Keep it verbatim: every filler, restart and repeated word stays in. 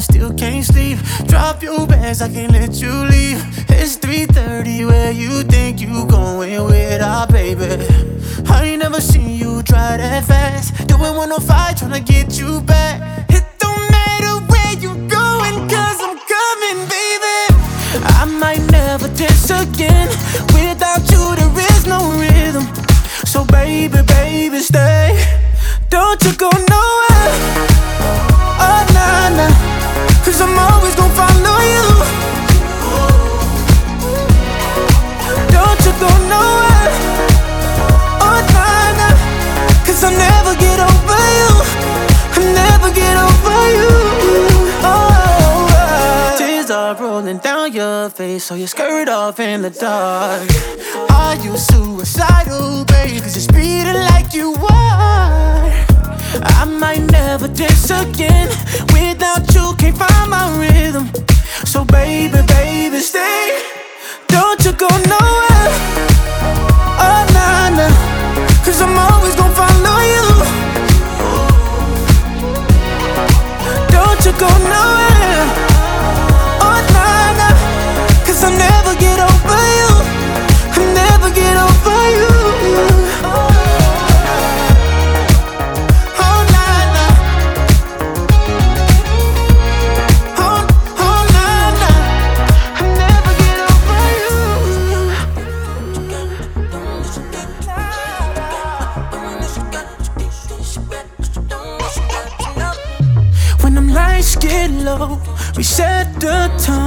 still can't sleep. Drop your bags, I can't let you leave. It's three thirty, where you think you going with our baby? I ain't never seen you try that fast. Doing one oh five, tryna get you back. It don't matter where you going, cause I'm coming, baby. I might never dance again. Without you there is no rhythm. So baby, baby, stay. Don't you go nowhere. Oh, nah, nah. Cause I'm always gon' follow you. Don't you go nowhere. Oh, nah, nah. Cause I'll never get over you. I'll never get over you. Oh, uh. Tears are rolling down your face, so your skirt off in the dark. Are you suicidal, babe? Cause you're speeding like you are. I might never dance again. Without you, can't find my rhythm. So baby, baby, stay. Don't you go nowhere. Oh, nah, nah. Cause I'm always gon' follow you. Don't you go nowhere. Oh, nah, nah. Cause I'll never get over you. I'll never get over you. Get low, we set the tone.